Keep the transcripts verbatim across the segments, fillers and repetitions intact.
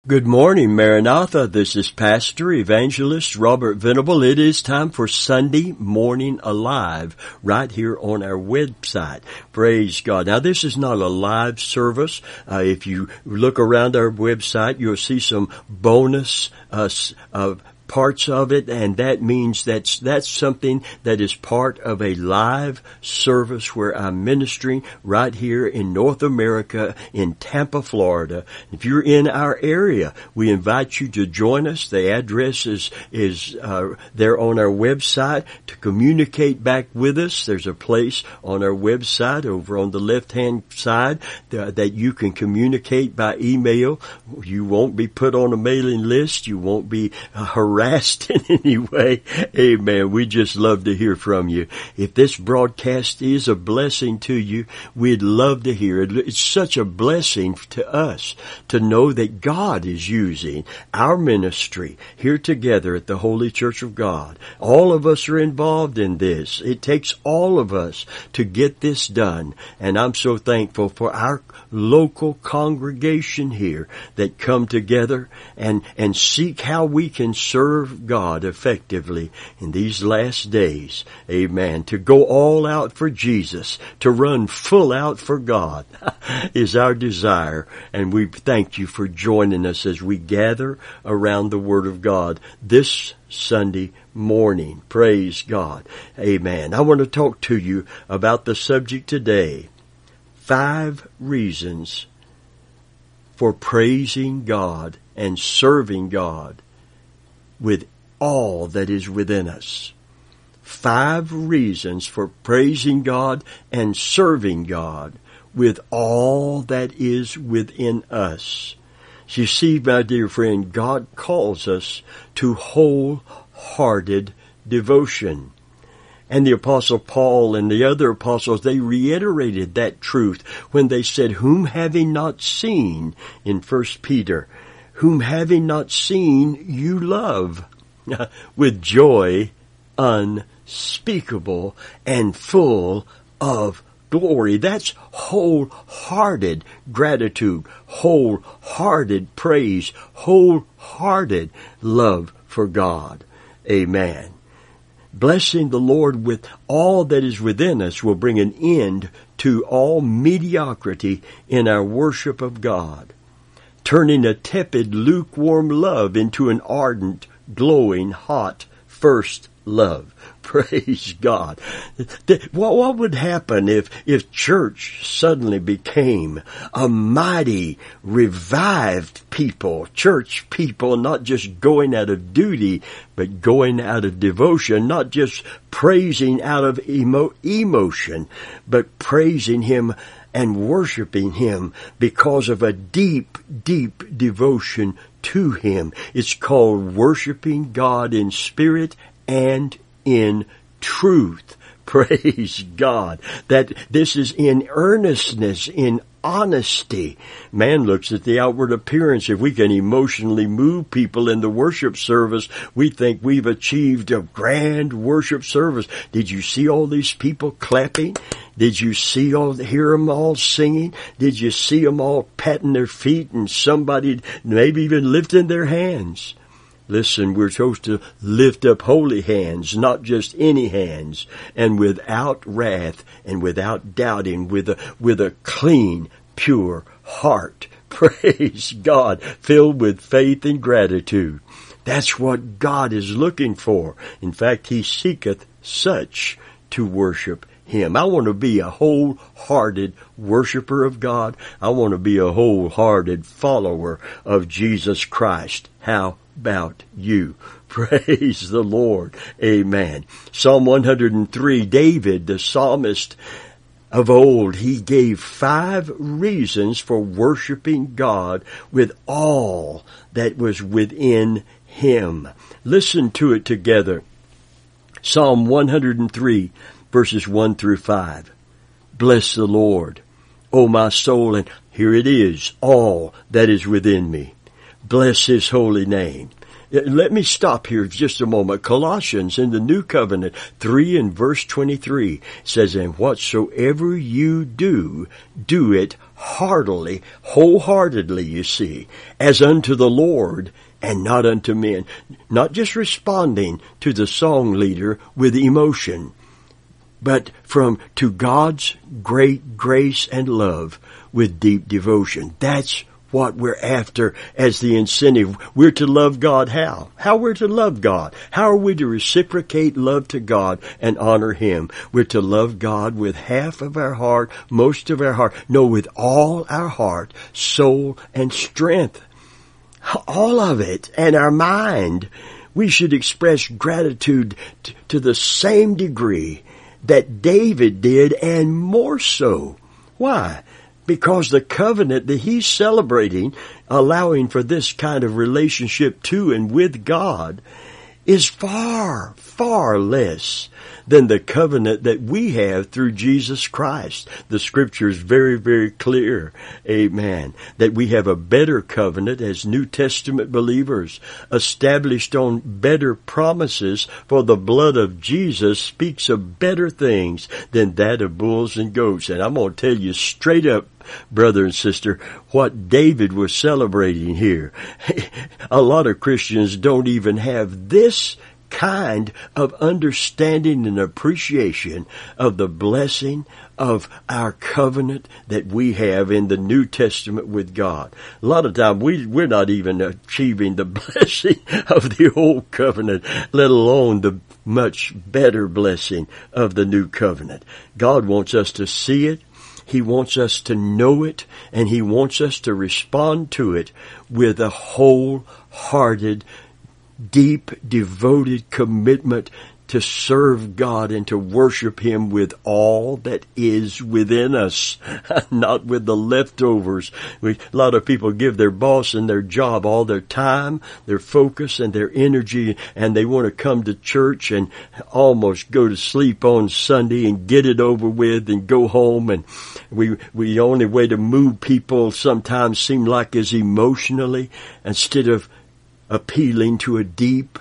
Good morning, Maranatha. This is Pastor Evangelist Robert Venable. It is time for Sunday Morning Alive right here on our website. Praise God. Now, this is not a live service. Uh, if you look around our website, you'll see some bonus uh, uh parts of it, and that means that's that's something that is part of a live service where I'm ministering right here in North America in Tampa, Florida. If you're in our area, we invite you to join us. The address is is uh, there on our website to communicate back with us. There's a place on our website over on the left-hand side that, that you can communicate by email. You won't be put on a mailing list. You won't be uh, harassed harassed in any way. Amen. We just love to hear from you. If this broadcast is a blessing to you, we'd love to hear it. It's such a blessing to us to know that God is using our ministry here together at the Holy Church of God. All of us are involved in this. It takes all of us to get this done. And I'm so thankful for our local congregation here that come together and, and seek how we can serve God effectively in these last days. Amen. To go all out for Jesus, to run full out for God is our desire. And we thank you for joining us as we gather around the Word of God this Sunday morning. Praise God. Amen. I want to talk to you about the subject today. Five reasons for praising God and serving God with all that is within us. Five reasons for praising God and serving God with all that is within us. You see, my dear friend, God calls us to wholehearted devotion. And the Apostle Paul and the other apostles, they reiterated that truth when they said, whom having not seen, in First Peter, whom having not seen you love, with joy unspeakable and full of glory. That's wholehearted gratitude, wholehearted praise, wholehearted love for God. Amen. Blessing the Lord with all that is within us will bring an end to all mediocrity in our worship of God, turning a tepid, lukewarm love into an ardent, glowing, hot, first love. Praise God. What would happen if, if church suddenly became a mighty, revived people, church people, not just going out of duty, but going out of devotion, not just praising out of emo- emotion, but praising Him and worshiping Him because of a deep, deep devotion to Him. It's called worshiping God in spirit and in truth. Praise God. That this is in earnestness, in honesty. Man looks at the outward appearance. If we can emotionally move people in the worship service, we think we've achieved a grand worship service. Did you see all these people clapping? Did you see all, hear them all singing? Did you see them all patting their feet and somebody maybe even lifting their hands? Listen, we're supposed to lift up holy hands, not just any hands, and without wrath and without doubting, with a, with a clean, pure heart. Praise God, filled with faith and gratitude. That's what God is looking for. In fact, He seeketh such to worship Him. I want to be a wholehearted worshiper of God. I want to be a wholehearted follower of Jesus Christ. How about you? Praise the Lord. Amen. Psalm one hundred three, David, the psalmist of old, he gave five reasons for worshiping God with all that was within him. Listen to it together. Psalm one hundred three, verses one through five. Bless the Lord, O my soul, and here it is, all that is within me. Bless His holy name. Let me stop here just a moment. Colossians in the New Covenant three and verse twenty-three says, and whatsoever you do, do it heartily, wholeheartedly, you see, as unto the Lord and not unto men. Not just responding to the song leader with emotion, but from to God's great grace and love with deep devotion. That's what we're after as the incentive. We're to love God how? How we're to love God. How are we to reciprocate love to God and honor Him? We're to love God with half of our heart, most of our heart. No, with all our heart, soul, and strength. All of it. And our mind. We should express gratitude t- to the same degree that David did, and more so. Why? Because the covenant that he's celebrating, allowing for this kind of relationship to and with God, is far, far less than the covenant that we have through Jesus Christ. The Scripture is very, very clear, amen, that we have a better covenant as New Testament believers, established on better promises, for the blood of Jesus speaks of better things than that of bulls and goats. And I'm going to tell you straight up, brother and sister, what David was celebrating here. A lot of Christians don't even have this kind of understanding and appreciation of the blessing of our covenant that we have in the New Testament with God. A lot of times we, we're not even achieving the blessing of the old covenant, let alone the much better blessing of the new covenant. God wants us to see it. He wants us to know it, and He wants us to respond to it with a wholehearted, deep, devoted commitment to serve God and to worship Him with all that is within us, not with the leftovers. We, a lot of people give their boss and their job all their time, their focus, and their energy, and they want to come to church and almost go to sleep on Sunday and get it over with and go home. And we, we the only way to move people sometimes seem like is emotionally, instead of appealing to a deep,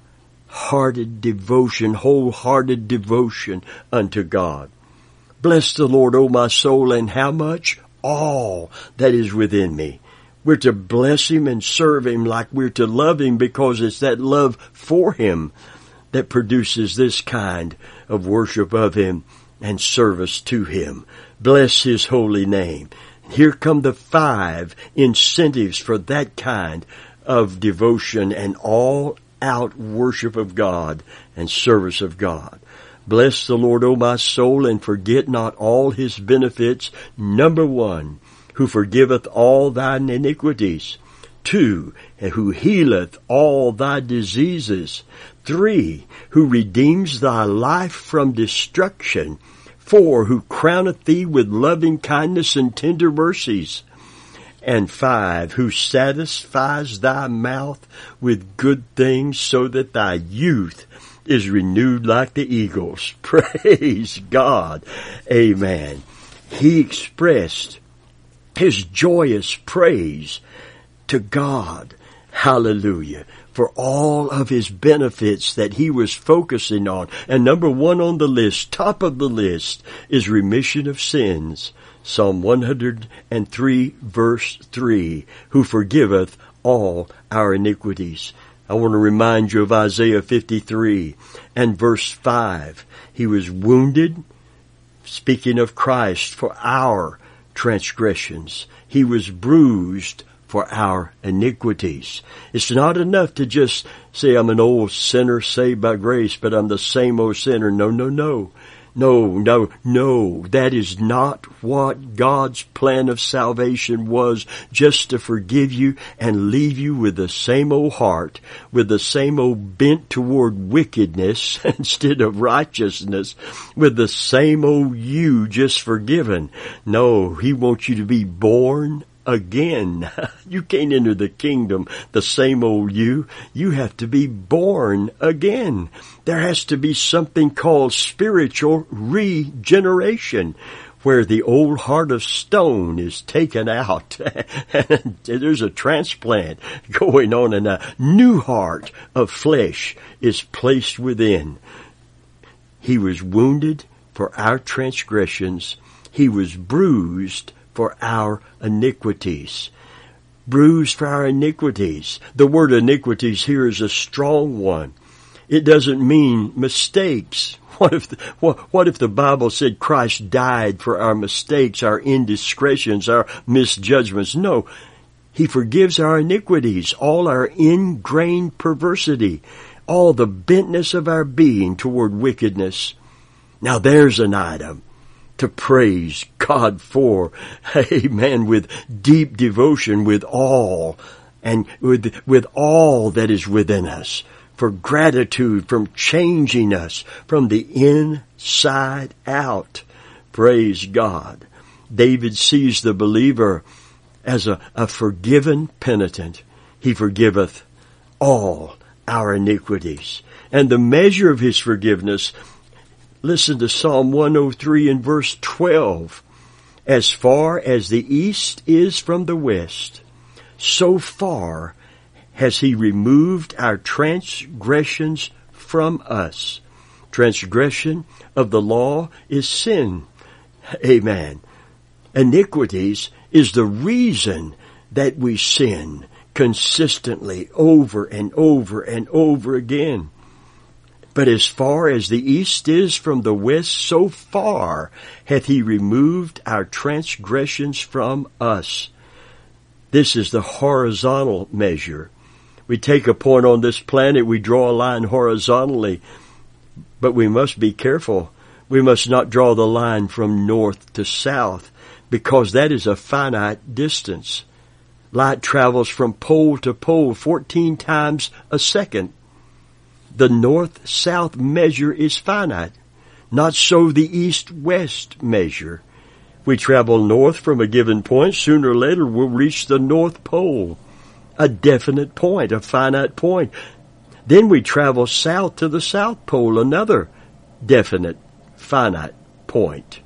hearted devotion, wholehearted devotion unto God. Bless the Lord, O my soul, and how much? All that is within me. We're to bless Him and serve Him like we're to love Him, because it's that love for Him that produces this kind of worship of Him and service to Him. Bless His holy name. Here come the five incentives for that kind of devotion and all out worship of God and service of God. Bless the Lord, O my soul, and forget not all His benefits. Number one, who forgiveth all thine iniquities. Two, who healeth all thy diseases. Three, who redeems thy life from destruction. Four, who crowneth thee with loving kindness and tender mercies. And five, who satisfies thy mouth with good things, so that thy youth is renewed like the eagles. Praise God. Amen. He expressed his joyous praise to God. Hallelujah. For all of his benefits that he was focusing on. And number one on the list, top of the list, is remission of sins. Psalm one hundred three, verse three, who forgiveth all our iniquities. I want to remind you of Isaiah fifty-three and verse five. He was wounded, speaking of Christ, for our transgressions. He was bruised for our iniquities. It's not enough to just say, I'm an old sinner saved by grace, but I'm the same old sinner. No, no, no. No, no, no. That is not what God's plan of salvation was, just to forgive you and leave you with the same old heart, with the same old bent toward wickedness instead of righteousness, with the same old you just forgiven. No, He wants you to be born again. You can't enter the kingdom the same old you. You have to be born again. There has to be something called spiritual regeneration, where the old heart of stone is taken out. And there's a transplant going on, and a new heart of flesh is placed within. He was wounded for our transgressions. He was bruised for our iniquities. Bruised for our iniquities. The word iniquities here is a strong one. It doesn't mean mistakes. What if the, what, what if the Bible said Christ died for our mistakes, our indiscretions, our misjudgments? No. He forgives our iniquities, all our ingrained perversity, all the bentness of our being toward wickedness. Now there's an item to praise God for. Amen. With deep devotion, with all, and with, with all that is within us. For gratitude from changing us from the inside out. Praise God. David sees the believer as a, a forgiven penitent. He forgiveth all our iniquities. And the measure of his forgiveness, listen to Psalm one oh three and verse twelve. As far as the east is from the west, so far has he removed our transgressions from us. Transgression of the law is sin. Amen. Iniquities is the reason that we sin consistently over and over and over again. But as far as the east is from the west, so far hath he removed our transgressions from us. This is the horizontal measure. We take a point on this planet, we draw a line horizontally, but we must be careful. We must not draw the line from north to south, because that is a finite distance. Light travels from pole to pole fourteen times a second. The north-south measure is finite. Not so the east-west measure. We travel north from a given point, sooner or later we'll reach the North Pole. A definite point, a finite point. Then we travel south to the South Pole, another definite, finite point.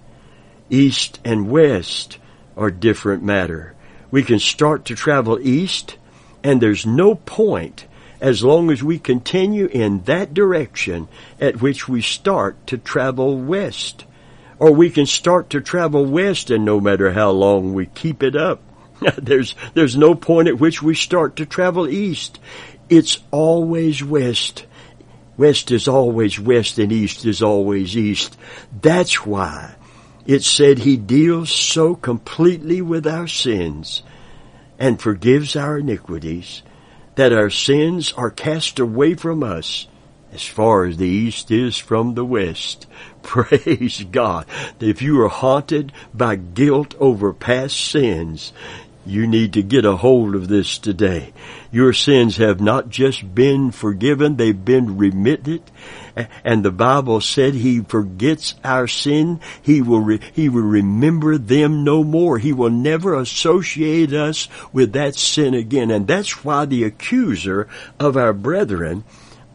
East and west are different matter. We can start to travel east, and there's no point as long as we continue in that direction at which we start to travel west. Or we can start to travel west, and no matter how long we keep it up, There's, there's no point at which we start to travel east. It's always west. West is always west and east is always east. That's why it said he deals so completely with our sins and forgives our iniquities that our sins are cast away from us as far as the east is from the west. Praise God. If you are haunted by guilt over past sins, you need to get a hold of this today. Your sins have not just been forgiven, they've been remitted. And the Bible said he forgets our sin. He will, re- he will remember them no more. He will never associate us with that sin again. And that's why the accuser of our brethren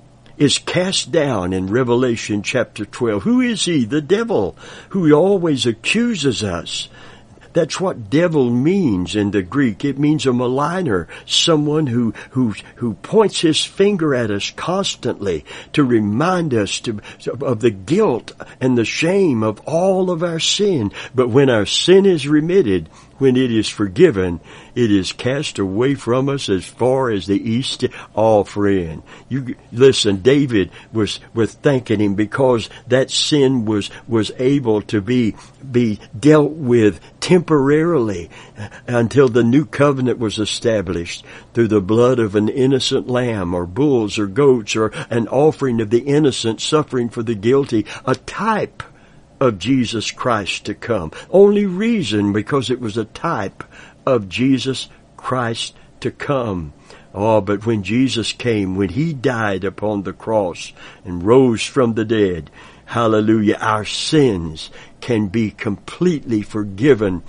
is cast down in Revelation chapter twelve. Who is he? The devil, who always accuses us. That's what devil means in the Greek. It means a maligner, someone who, who, who points his finger at us constantly to remind us to, of the guilt and the shame of all of our sin. But when our sin is remitted, when it is forgiven, it is cast away from us as far as the east. Oh, friend, you listen. David was was thanking him because that sin was was able to be be dealt with temporarily until the new covenant was established through the blood of an innocent lamb or bulls or goats or an offering of the innocent suffering for the guilty, a type of Jesus Christ to come. Only reason because it was a type of Jesus Christ to come. Oh, but when Jesus came, when he died upon the cross and rose from the dead, hallelujah, our sins can be completely forgiven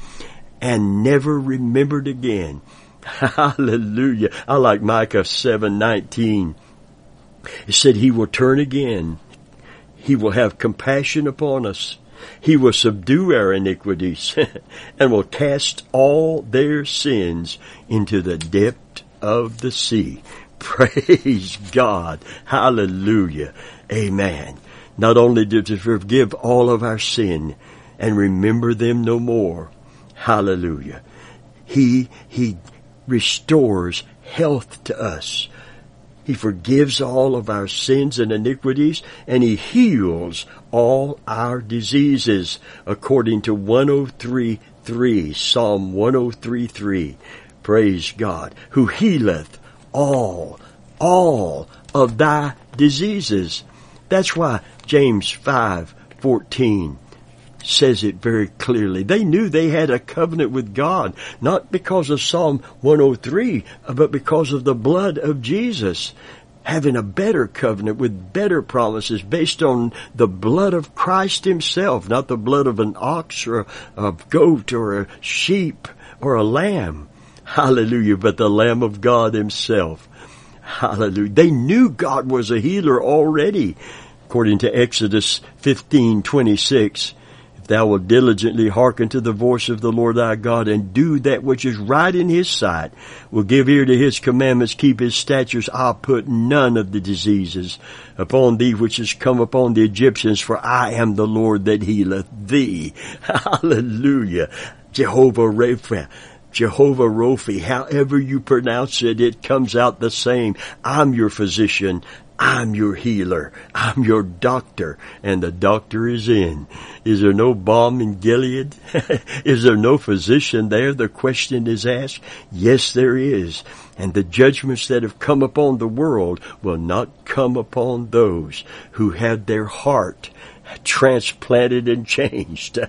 and never remembered again. Hallelujah. I like Micah seven nineteen. It said he will turn again. He will have compassion upon us. He will subdue our iniquities and will cast all their sins into the depth of the sea. Praise God. Hallelujah. Amen. Not only to forgive all of our sin and remember them no more. Hallelujah. He, He restores health to us. He forgives all of our sins and iniquities, and He heals all our diseases, according to one oh three three, Psalm one oh three three. Praise God, who healeth all, all of thy diseases. That's why James five fourteen says it very clearly. They knew they had a covenant with God, not because of Psalm one oh three, but because of the blood of Jesus. Having a better covenant with better promises based on the blood of Christ Himself, not the blood of an ox or a goat or a sheep or a lamb. Hallelujah, but the Lamb of God Himself. Hallelujah. They knew God was a healer already. According to Exodus fifteen twenty-six, if thou wilt diligently hearken to the voice of the Lord thy God, and do that which is right in His sight, will give ear to His commandments, keep His statutes, I'll put none of the diseases upon thee which is come upon the Egyptians, for I am the Lord that healeth thee. Hallelujah. Jehovah Rapha. Jehovah Rophi, however you pronounce it, it comes out the same. I'm your physician. I'm your healer. I'm your doctor. And the doctor is in. Is there no balm in Gilead? Is there no physician there? The question is asked. Yes, there is. And the judgments that have come upon the world will not come upon those who have their heart transplanted and changed.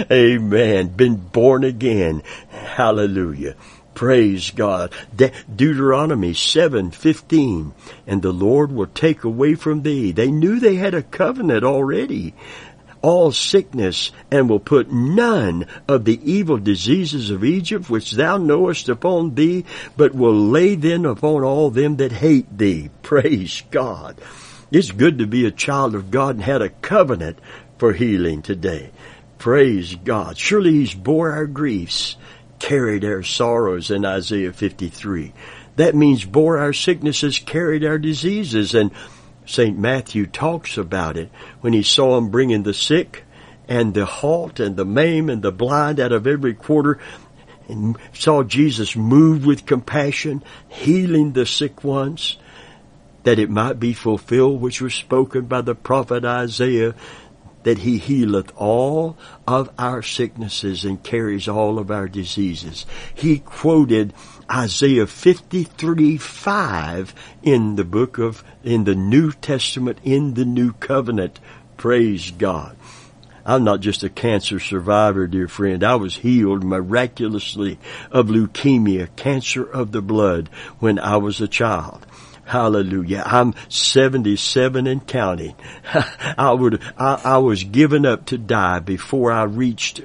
Amen. Been born again. Hallelujah. Praise God. De- Deuteronomy seven fifteen. And the Lord will take away from thee. They knew they had a covenant already. All sickness, and will put none of the evil diseases of Egypt, which thou knowest, upon thee, but will lay them upon all them that hate thee. Praise God. It's good to be a child of God and had a covenant for healing today. Praise God. Surely He's bore our griefs, carried our sorrows in Isaiah fifty-three. That means bore our sicknesses, carried our diseases. And Saint Matthew talks about it when he saw Him bringing the sick and the halt and the maimed and the blind out of every quarter, and saw Jesus moved with compassion, healing the sick ones, that it might be fulfilled which was spoken by the prophet Isaiah, that He healeth all of our sicknesses and carries all of our diseases. He quoted Isaiah fifty-three five in the book of, in the New Testament, in the New Covenant. Praise God. I'm not just a cancer survivor, dear friend. I was healed miraculously of leukemia, cancer of the blood, when I was a child. Hallelujah. I'm seventy-seven and counting. I would, I, I was given up to die before I reached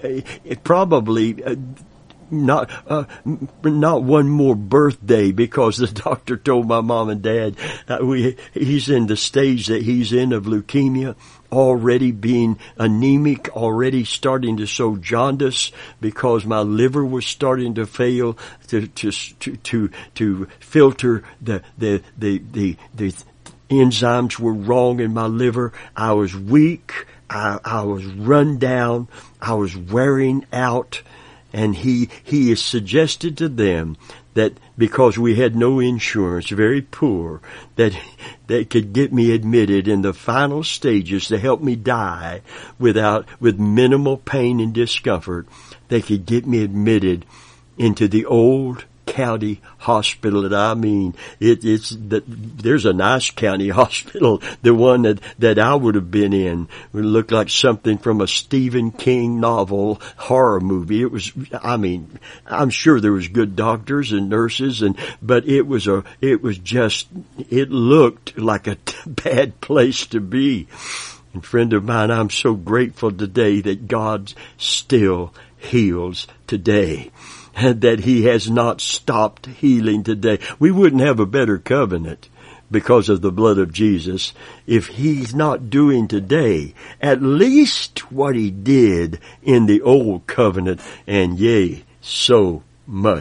probably uh, not, uh, not one more birthday, because the doctor told my mom and dad that we, he's in the stage that he's in of leukemia, already being anemic, already starting to show jaundice, because my liver was starting to fail to to to to, to filter the the the the the enzymes were wrong in my liver. I was weak. I, I was run down. I was wearing out. And he, he has suggested to them that because we had no insurance, very poor, that they could get me admitted in the final stages to help me die without, with minimal pain and discomfort. They could get me admitted into the old county hospital. And I mean, it, it's that there's a nice county hospital. The one that, that I would have been in would look like something from a Stephen King novel horror movie. It was, I mean, I'm sure there was good doctors and nurses, and, but it was a, it was just, it looked like a t- bad place to be. And friend of mine, I'm so grateful today that God still heals today. And that He has not stopped healing today. We wouldn't have a better covenant because of the blood of Jesus if He's not doing today at least what He did in the old covenant, and yea, so much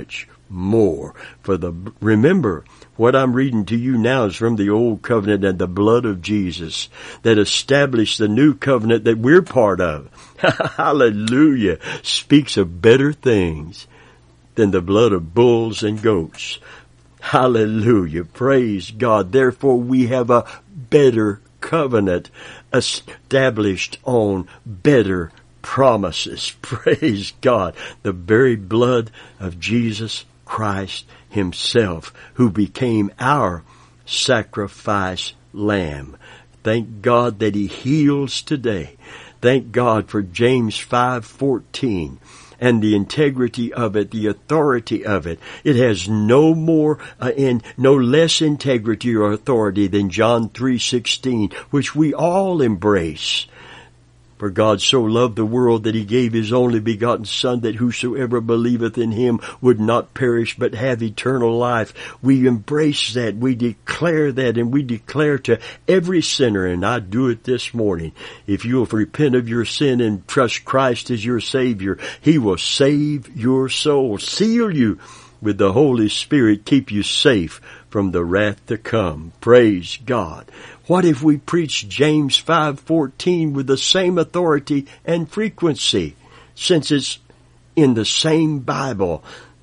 more. For the, remember, what I'm reading to you now is from the old covenant and the blood of Jesus that established the new covenant that we're part of. Hallelujah. Speaks of better things than the blood of bulls and goats. Hallelujah. Praise God. Therefore we have a better covenant established on better promises. Praise God. The very blood of Jesus Christ himself, who became our sacrifice lamb. Thank God that he heals today. Thank God for James five fourteen and the integrity of it, the authority of it. It has no more uh, and no less integrity or authority than John three sixteen, which we all embrace. For God so loved the world that he gave his only begotten Son, that whosoever believeth in him would not perish but have eternal life. We embrace that, we declare that, and we declare to every sinner, and I do it this morning, if you will repent of your sin and trust Christ as your Savior, he will save your soul, seal you with the Holy Spirit, keep you safe from the wrath to come. Praise God. What if we preach James five fourteen with the same authority and frequency, since it's in the same Bible,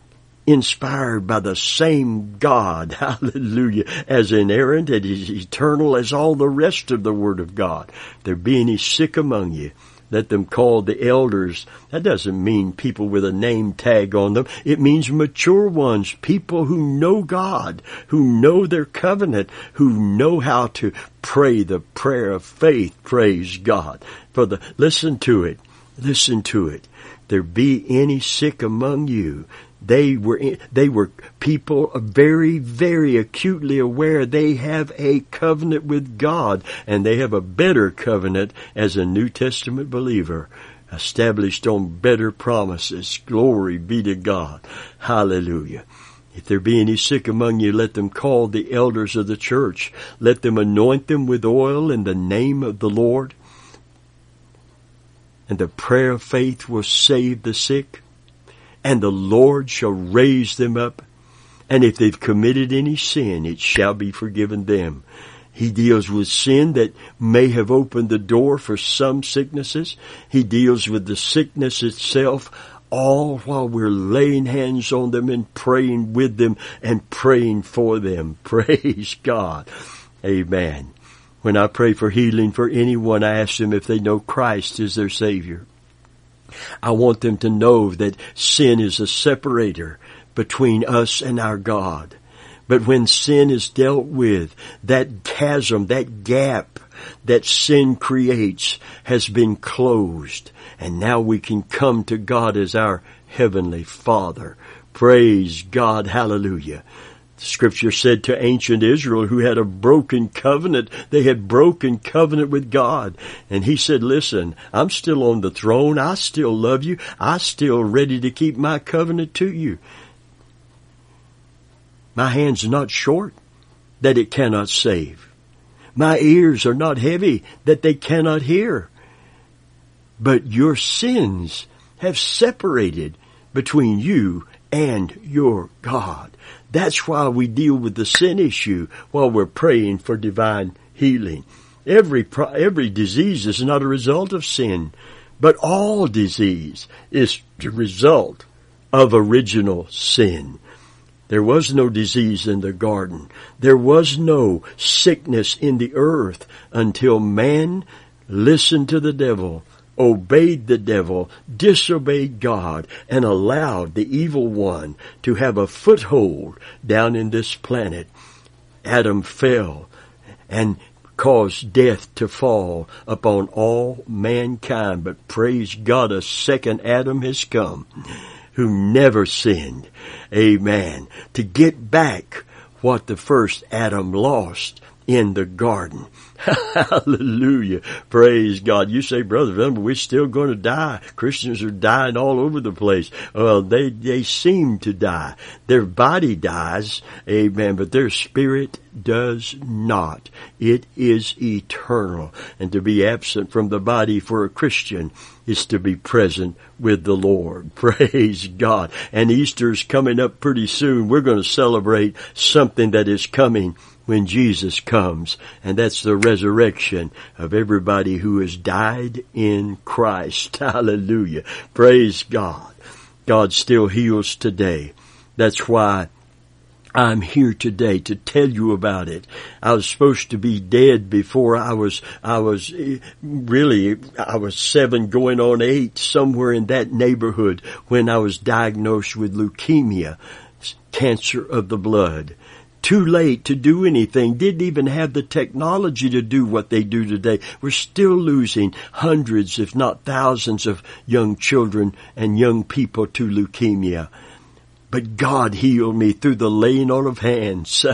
inspired by the same God, hallelujah, as inerrant and as eternal as all the rest of the Word of God? If there be any sick among you, let them call the elders. That doesn't mean people with a name tag on them. It means mature ones, people who know God, who know their covenant, who know how to pray the prayer of faith. Praise God. For the, listen to it. Listen to it. There be any sick among you. They were, they were people very, very acutely aware they have a covenant with God, and they have a better covenant as a New Testament believer, established on better promises. Glory be to God. Hallelujah. If there be any sick among you, let them call the elders of the church. Let them anoint them with oil in the name of the Lord. And the prayer of faith will save the sick. And the Lord shall raise them up. And if they've committed any sin, it shall be forgiven them. He deals with sin that may have opened the door for some sicknesses. He deals with the sickness itself, all while we're laying hands on them and praying with them and praying for them. Praise God. Amen. When I pray for healing for anyone, I ask them if they know Christ as their Savior. I want them to know that sin is a separator between us and our God. But when sin is dealt with, that chasm, that gap that sin creates has been closed. And now we can come to God as our Heavenly Father. Praise God. Hallelujah. Scripture said to ancient Israel, who had a broken covenant, they had broken covenant with God. And he said, listen, I'm still on the throne. I still love you. I'm still ready to keep my covenant to you. My hand's not short that it cannot save. My ears are not heavy that they cannot hear. But your sins have separated between you and your God. That's why we deal with the sin issue while we're praying for divine healing. Every every disease is not a result of sin, but all disease is the result of original sin. There was no disease in the garden. There was no sickness in the earth until man listened to the devil, obeyed the devil, disobeyed God, and allowed the evil one to have a foothold down in this planet. Adam fell and caused death to fall upon all mankind. But praise God, a second Adam has come who never sinned. Amen. To get back what the first Adam lost in the garden. Hallelujah. Praise God. You say, Brother Venerable, we're still going to die. Christians are dying all over the place. Well, they, they seem to die. Their body dies, amen, but their spirit does not. It is eternal. And to be absent from the body for a Christian is to be present with the Lord. Praise God. And Easter's coming up pretty soon. We're going to celebrate something that is coming when Jesus comes, and that's the resurrection of everybody who has died in Christ. Hallelujah. Praise God. God still heals today. That's why I'm here today to tell you about it. I was supposed to be dead before I was, I was really, I was seven going on eight, somewhere in that neighborhood when I was diagnosed with leukemia, cancer of the blood. Too late to do anything, didn't even have the technology to do what they do today. We're still losing hundreds, if not thousands, of young children and young people to leukemia. But God healed me through the laying on of hands.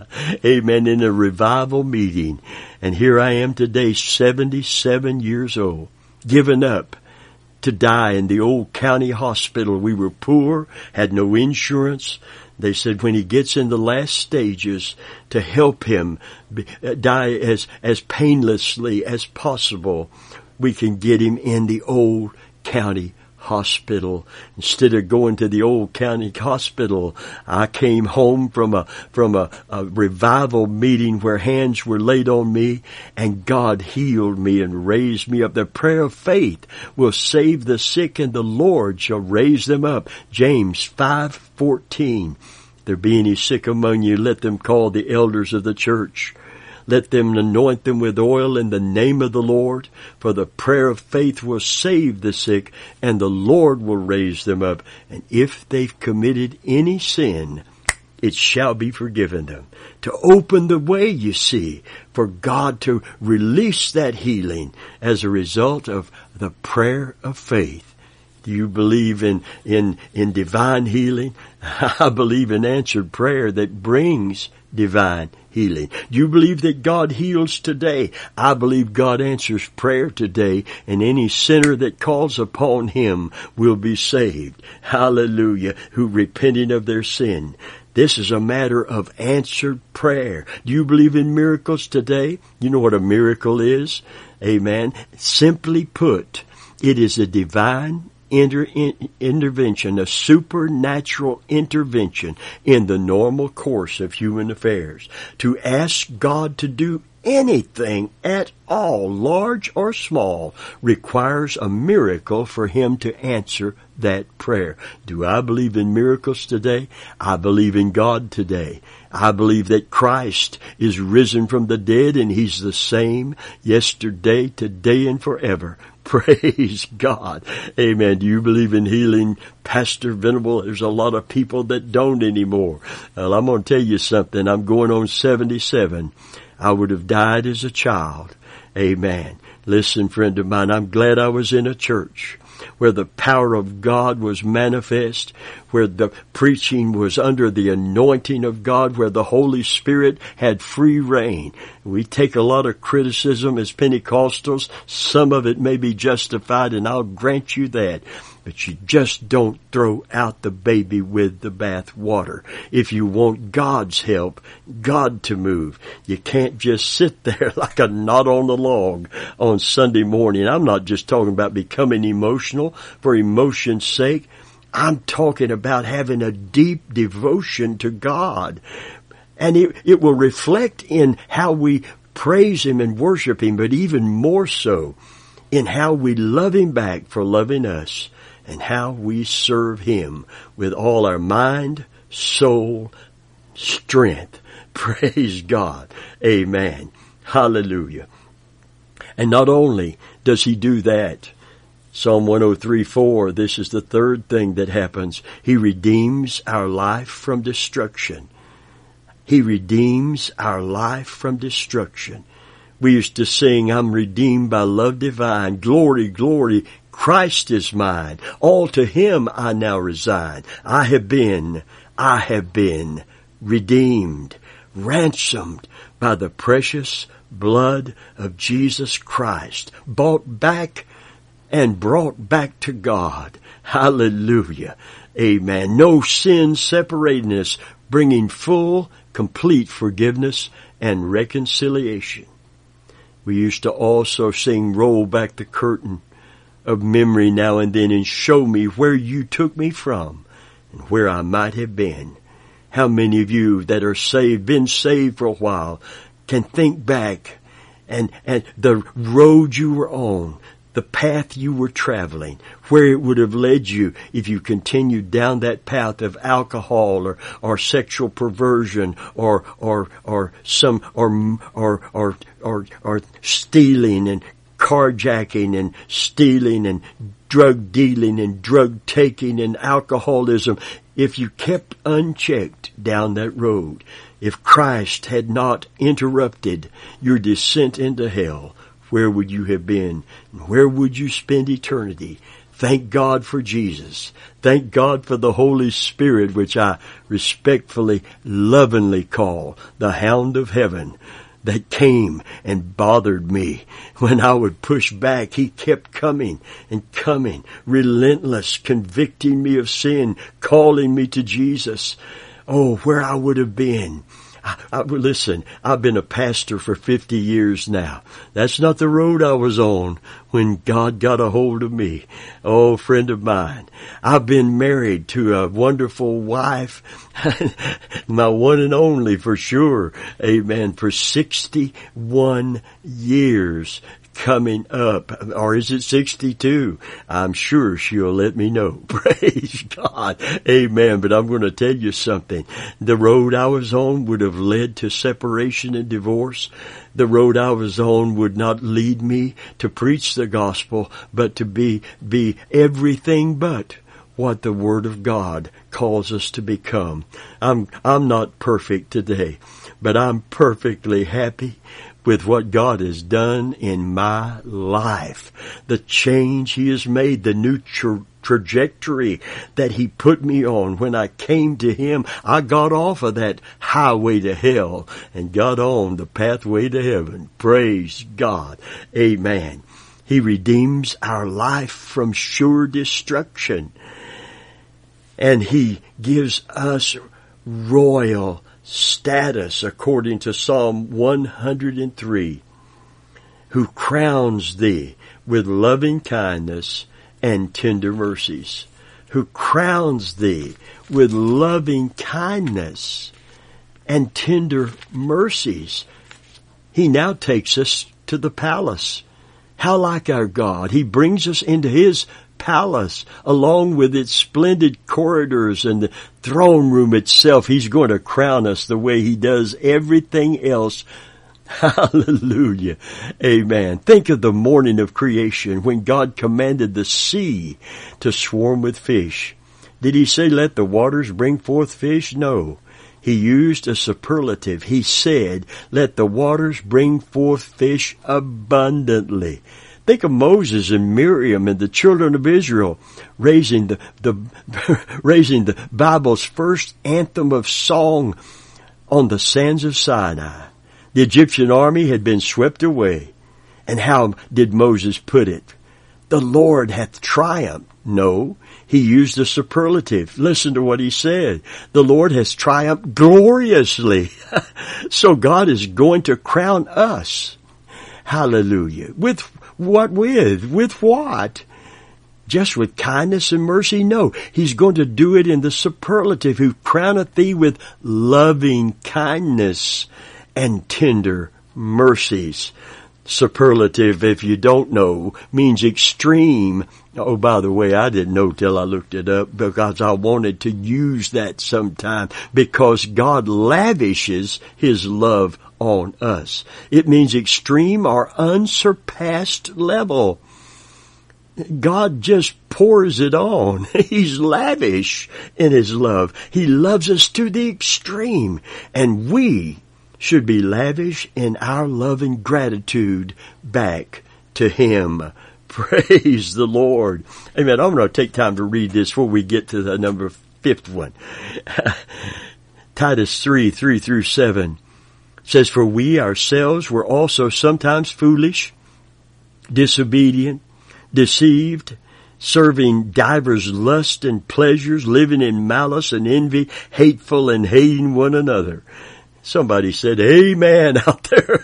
Amen. In a revival meeting. And here I am today, seventy-seven years old, given up to die in the old county hospital. We were poor, had no insurance. They said when he gets in the last stages, to help him be, uh, die as, as painlessly as possible, we can get him in the old county hospital. Instead of going to the old county hospital, I came home from a, from a, a revival meeting where hands were laid on me and God healed me and raised me up. The prayer of faith will save the sick and the Lord shall raise them up. James five fourteen. If there be any sick among you, let them call the elders of the church. Let them anoint them with oil in the name of the Lord, for the prayer of faith will save the sick, and the Lord will raise them up. And if they've committed any sin, it shall be forgiven them. To open the way, you see, for God to release that healing as a result of the prayer of faith. Do you believe in, in, in divine healing? I believe in answered prayer that brings divine healing. Do you believe that God heals today? I believe God answers prayer today, and any sinner that calls upon Him will be saved. Hallelujah. Who repenting of their sin. This is a matter of answered prayer. Do you believe in miracles today? You know what a miracle is? Amen. Simply put, it is a divine Inter- in, intervention, a supernatural intervention in the normal course of human affairs. To ask God to do anything at all, large or small, requires a miracle for Him to answer that prayer. Do I believe in miracles today? I believe in God today. I believe that Christ is risen from the dead and He's the same yesterday, today, and forever. Praise God. Amen. Do you believe in healing, Pastor Venable? There's a lot of people that don't anymore. Well, I'm going to tell you something. I'm going on seventy-seven. I would have died as a child. Amen. Listen, friend of mine, I'm glad I was in a church where the power of God was manifest, where the preaching was under the anointing of God, where the Holy Spirit had free reign. We take a lot of criticism as Pentecostals. Some of it may be justified, and I'll grant you that. But you just don't throw out the baby with the bath water. If you want God's help, God to move, you can't just sit there like a knot on the log on Sunday morning. I'm not just talking about becoming emotional for emotion's sake. I'm talking about having a deep devotion to God. And it, it will reflect in how we praise Him and worship Him, but even more so in how we love Him back for loving us, and how we serve Him with all our mind, soul, strength. Praise God. Amen. Hallelujah. And not only does He do that, Psalm one oh three four, this is the third thing that happens. He redeems our life from destruction. He redeems our life from destruction. We used to sing, I'm redeemed by love divine. Glory, glory, Christ is mine. All to Him I now resign. I have been, I have been redeemed, ransomed by the precious blood of Jesus Christ, bought back and brought back to God. Hallelujah. Amen. No sin separating us bringing full, complete forgiveness and reconciliation. We used to also sing Roll Back the Curtain of Memory now and then and show me where you took me from and where I might have been. How many of you that are saved, been saved for a while, can think back and, and the road you were on, the path you were traveling, where it would have led you if you continued down that path of alcohol or, or sexual perversion or, or, or some, or, or, or, or, or stealing and carjacking and stealing and drug dealing and drug taking and alcoholism. If you kept unchecked down that road, if Christ had not interrupted your descent into hell, where would you have been? Where would you spend eternity? Thank God for Jesus. Thank God for the Holy Spirit, which I respectfully, lovingly call the Hound of Heaven, that came and bothered me. When I would push back, he kept coming and coming, relentless, convicting me of sin, calling me to Jesus. Oh, where I would have been. I, I, listen, I've been a pastor for fifty years now. That's not the road I was on when God got a hold of me. Oh, friend of mine, I've been married to a wonderful wife, my one and only for sure, amen, for sixty-one years. Coming up, or is it sixty-two? I'm sure she'll let me know. Praise God. Amen. But I'm going to tell you something. The road I was on would have led to separation and divorce. The road I was on would not lead me to preach the gospel, but to be, be everything but what the Word of God calls us to become. I'm, I'm not perfect today, but I'm perfectly happy with what God has done in my life, the change He has made, the new tra- trajectory that He put me on. When I came to Him, I got off of that highway to hell and got on the pathway to heaven. Praise God. Amen. He redeems our life from sure destruction, and He gives us royal status according to Psalm one hundred three, who crowns thee with loving kindness and tender mercies, who crowns thee with loving kindness and tender mercies. He now takes us to the palace. How like our God. He brings us into His palace, along with its splendid corridors and the throne room itself. He's going to crown us the way He does everything else. Hallelujah. Amen. Think of the morning of creation when God commanded the sea to swarm with fish. Did He say, let the waters bring forth fish? No. He used a superlative. He said, let the waters bring forth fish abundantly. Think of Moses and Miriam and the children of Israel raising the, the raising the Bible's first anthem of song on the sands of Sinai. The Egyptian army had been swept away. And how did Moses put it? The Lord hath triumphed. No, he used a superlative. Listen to what he said. The Lord has triumphed gloriously. So God is going to crown us. Hallelujah. With what with? With what? Just with kindness and mercy? No. He's going to do it in the superlative, who crowneth thee with loving kindness and tender mercies. Superlative, if you don't know, means extreme. Oh, by the way, I didn't know till I looked it up, because I wanted to use that sometime, because God lavishes His love on us. It means extreme or unsurpassed level. God just pours it on. He's lavish in His love. He loves us to the extreme, and we should be lavish in our love and gratitude back to Him. Praise the Lord. Amen. I'm going to take time to read this before we get to the number fifth one. Titus three, three through seven says, for we ourselves were also sometimes foolish, disobedient, deceived, serving divers lusts and pleasures, living in malice and envy, hateful and hating one another. Somebody said, amen out there.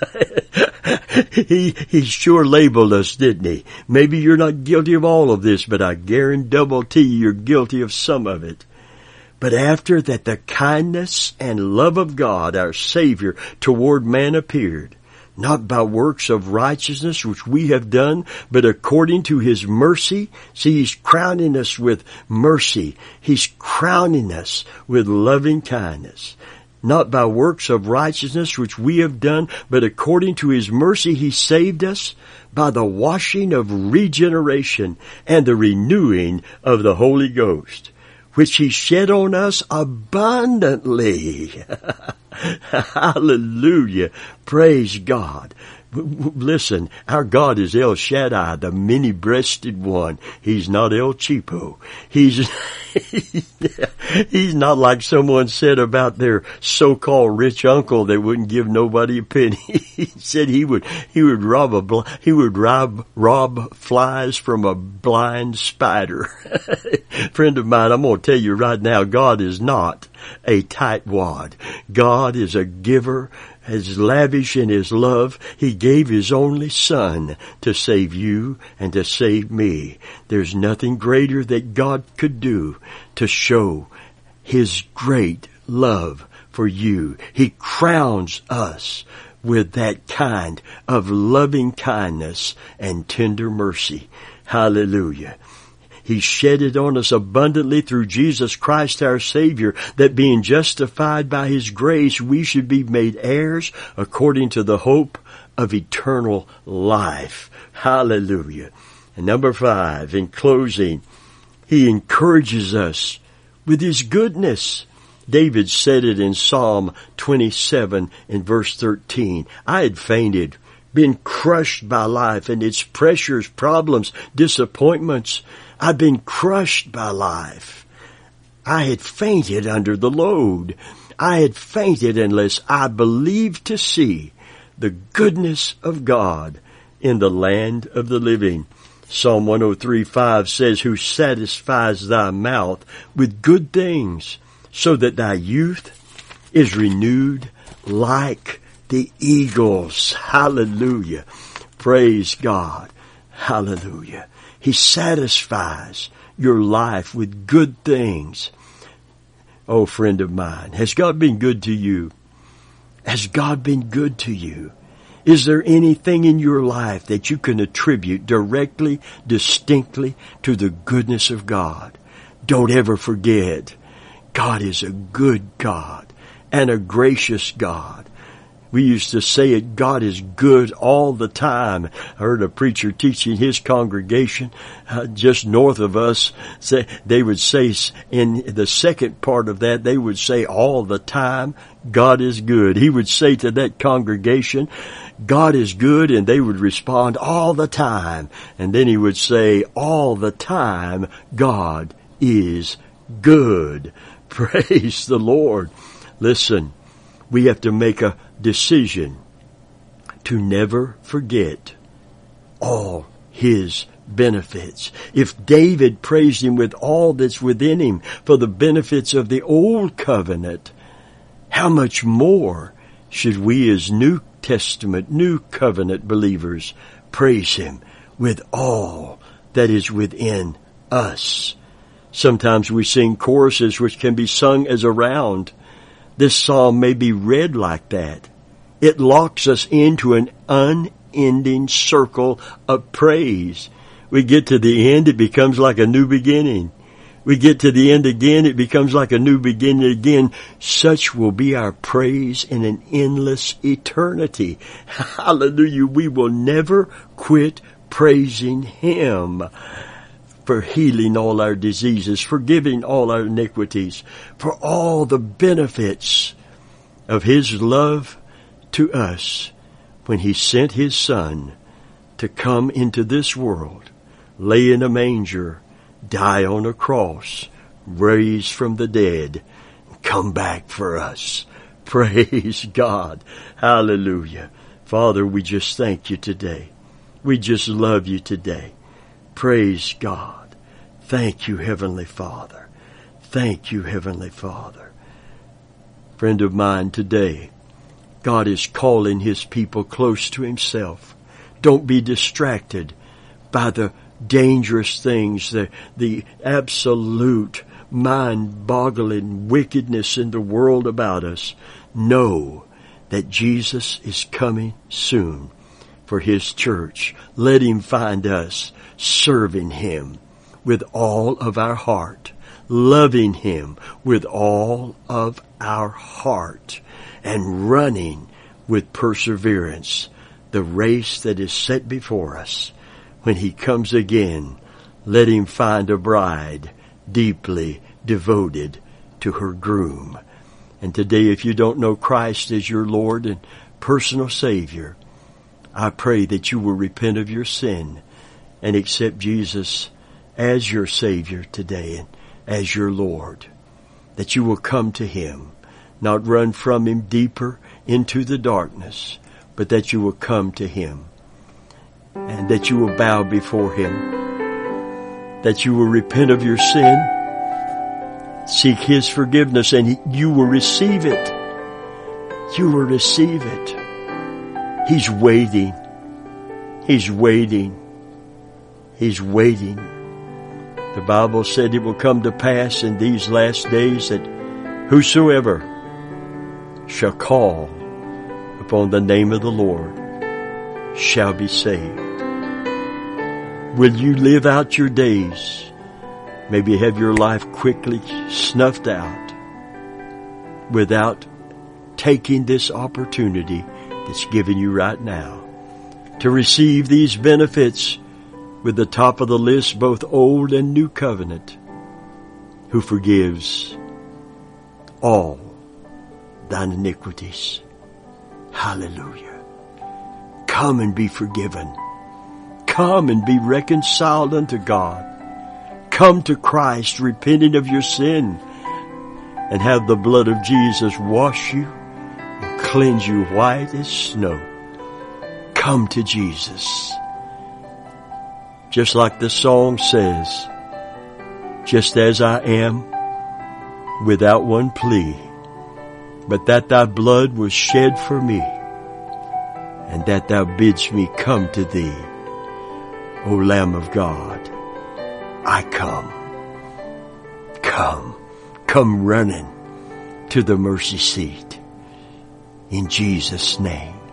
he, he sure labeled us, didn't he? Maybe you're not guilty of all of this, but I guarantee you're guilty of some of it. But after that the kindness and love of God, our Savior, toward man appeared, not by works of righteousness which we have done, but according to His mercy. See, He's crowning us with mercy. He's crowning us with loving kindness. Not by works of righteousness which we have done, but according to His mercy He saved us by the washing of regeneration and the renewing of the Holy Ghost, which He shed on us abundantly. Hallelujah. Praise God. Listen, our God is El Shaddai, the many-breasted one. He's not El Cheapo. He's, he's not like someone said about their so-called rich uncle that wouldn't give nobody a penny. He said he would, he would rob a, he would rob, rob flies from a blind spider. Friend of mine, I'm going to tell you right now, God is not a tightwad. God is a giver. As lavish in His love, He gave His only Son to save you and to save me. There's nothing greater that God could do to show His great love for you. He crowns us with that kind of loving kindness and tender mercy. Hallelujah. He shed it on us abundantly through Jesus Christ our Savior, that being justified by His grace, we should be made heirs according to the hope of eternal life. Hallelujah. And number five, in closing, He encourages us with His goodness. David said it in Psalm twenty-seven in verse thirteen. I had fainted, been crushed by life and its pressures, problems, disappointments. I've been crushed by life. I had fainted under the load. I had fainted unless I believed to see the goodness of God in the land of the living. Psalm one oh three five says, who satisfies thy mouth with good things, so that thy youth is renewed like the eagles. Hallelujah. Praise God. Hallelujah. He satisfies your life with good things. Oh, friend of mine, has God been good to you? Has God been good to you? Is there anything in your life that you can attribute directly, distinctly to the goodness of God? Don't ever forget, God is a good God and a gracious God. We used to say it, God is good all the time. I heard a preacher teaching his congregation uh, just north of us. Say, they would say in the second part of that, they would say all the time, God is good. He would say to that congregation, God is good, and they would respond all the time. And then he would say, all the time, God is good. Praise the Lord. Listen, we have to make a decision to never forget all His benefits. If David praised Him with all that's within him for the benefits of the old covenant, how much more should we as New Testament, New Covenant believers praise Him with all that is within us? Sometimes we sing choruses which can be sung as a round. This psalm may be read like that. It locks us into an unending circle of praise. We get to the end, it becomes like a new beginning. We get to the end again, it becomes like a new beginning again. Such will be our praise in an endless eternity. Hallelujah. We will never quit praising Him for healing all our diseases, forgiving all our iniquities, for all the benefits of His love to us when He sent His Son to come into this world, lay in a manger, die on a cross, raise from the dead, come back for us. Praise God. Hallelujah. Father, we just thank You today. We just love You today. Praise God. Thank you, Heavenly Father. Thank you, Heavenly Father. Friend of mine, today, God is calling His people close to Himself. Don't be distracted by the dangerous things, the, the absolute mind-boggling wickedness in the world about us. Know that Jesus is coming soon for His church. Let Him find us serving Him with all of our heart, loving Him with all of our heart, and running with perseverance the race that is set before us. When He comes again, let Him find a bride deeply devoted to her groom. And today, if you don't know Christ as your Lord and personal Savior, I pray that you will repent of your sin and accept Jesus as your Savior today and as your Lord. That you will come to Him, not run from Him deeper into the darkness, but that you will come to Him and that you will bow before Him, that you will repent of your sin, seek His forgiveness, and he, you will receive it. You will receive it. He's waiting. He's waiting. He's waiting. The Bible said it will come to pass in these last days that whosoever shall call upon the name of the Lord shall be saved. Will you live out your days? Maybe have your life quickly snuffed out without taking this opportunity that's given you right now to receive these benefits with the top of the list, both old and new covenant, who forgives all thine iniquities. Hallelujah. Come and be forgiven. Come and be reconciled unto God. Come to Christ, repenting of your sin, and have the blood of Jesus wash you and cleanse you white as snow. Come to Jesus. Just like the song says, just as I am, without one plea, but that thy blood was shed for me, and that thou bidst me come to thee. O Lamb of God, I come. Come. Come running to the mercy seat. In Jesus' name.